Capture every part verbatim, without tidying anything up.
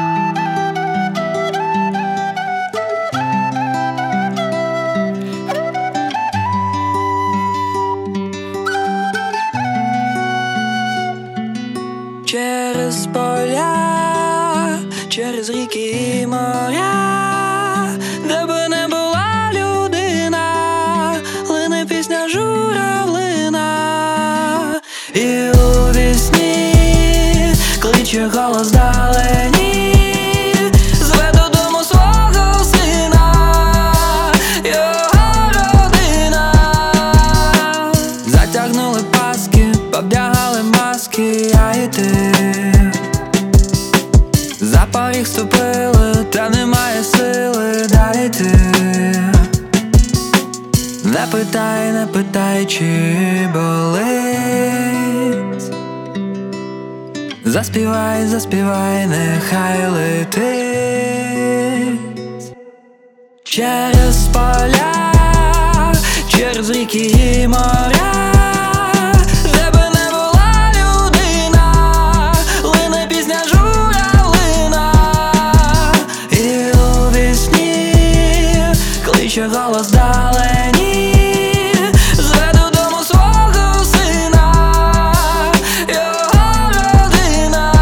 Через поля, через ріки і моря, де би не була людина, лине пісня журавлина. І у вісні кличе голос далені, зве додому свого сина, його родина. Затягнули паски, обдягали маски, я і ти за поріг ступили, та немає сили далі йти. Не питай, не питай, чи болить. Заспівай, заспівай, нехай летить. Через поля, через ріки і моря, де би не була людина, лине пісня журавлина. І у вісні кличе голос далені, зве додому свого сина, його родина.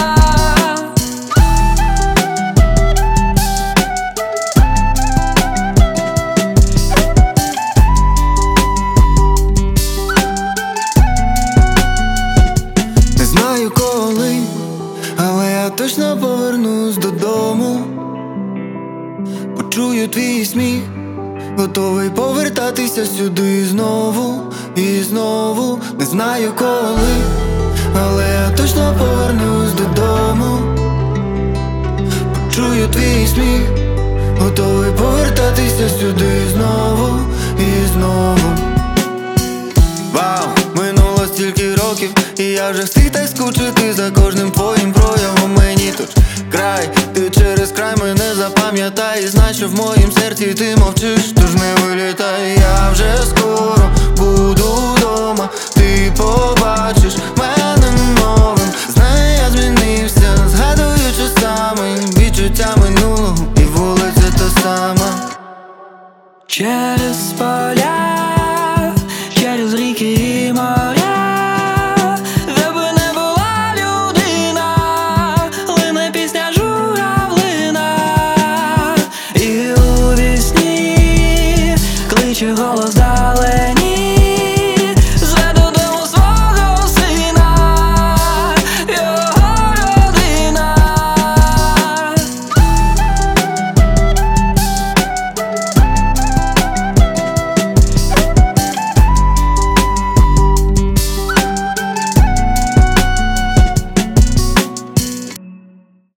Не знаю коли, але я точно повернусь додому. Почую твій сміх, готовий повертатися сюди знову і знову. Не знаю коли, але я точно повернусь додому. Почую твій сміх, готовий повертатися сюди знову і знову. Вау, минуло стільки років, і я вже встиг так скучити за кожним твоїм проявом. Мені тут край, ти через край мене запам'ятай, і знай, що в моїм серці ти мовчиш.